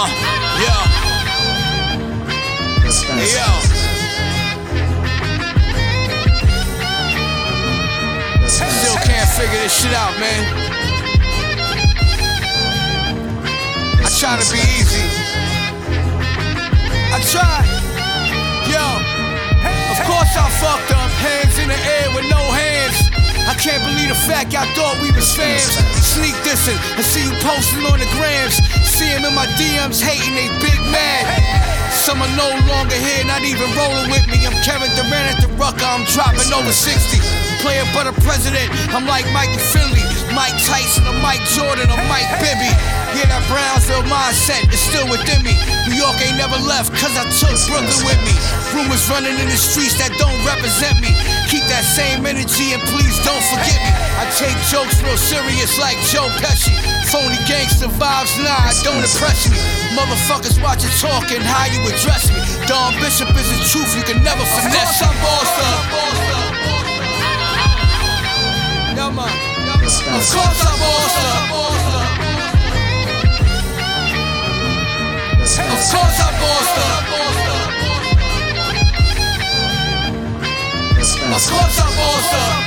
Yeah. Hey, yo. Still can't figure this shit out, man. I try to be easy. I try. Yo. Of course I fucked up. Hands in the air with no hands. I can't believe the fact y'all thought we was fans. Sneak dissing and see you posting on the grams. See him in my DMs hating, they big mad. Some are no longer here, not even rolling with me. I'm Kevin Durant at the Rucker, I'm dropping over 60. Player but a president, I'm like Michael Finley, Mike Tyson or Mike Jordan or Mike Bibby. Yeah, that Brownsville mindset is still within me. New York ain't never left, cause I took Brooklyn with me. Rumors running in the streets that don't represent me. Keep that same energy and please don't forget me. I take jokes real serious like Joe Pesci. Phony gangster vibes, nah, don't impress me. Motherfuckers watch you talking, how you address me. Don Bishop is the truth, you can never finesse me. Of course I'm bossed up. Yeah, man. Of course I'm bossed up. Of course I'm bossed up. Of course I'm bossed up.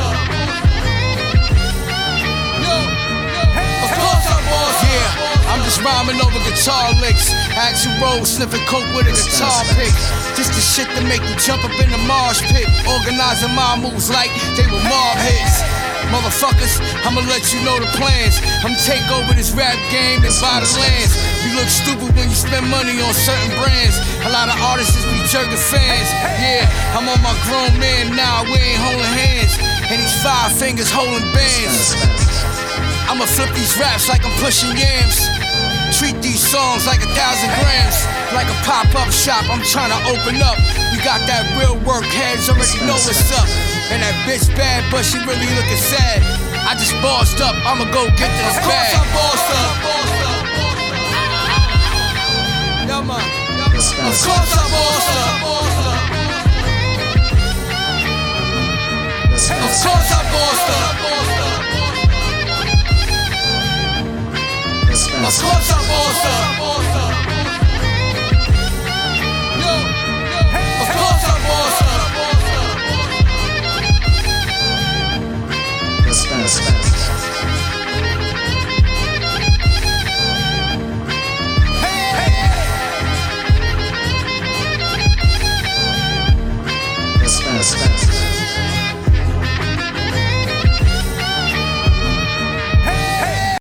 Of course I'm bossed up. Yeah, I'm just rhyming over guitar licks. Action Rose sniffing coke with a guitar pick. Just the shit that make you jump up in the marsh pit. Organizing my moves like they were mob hits. Motherfuckers, I'ma let you know the plans. I'm take over this rap game and buy the lands. You look stupid when you spend money on certain brands. A lot of artists be jerking fans. Yeah, I'm on my grown man now, we ain't holding hands. And these 5 fingers holding bands. I'ma flip these raps like I'm pushing yams. Treat these songs like 1,000 grams. Like a pop-up shop, I'm trying to open up. We got that real work, heads already know what's up. And that bitch bad, but she really looking sad. I just bossed up, I'ma go get this bag. Of course I'm bossed up. Yeah, man. Of course I'm bossed up. Of course I'm bossed up. Of course I'm bossed up.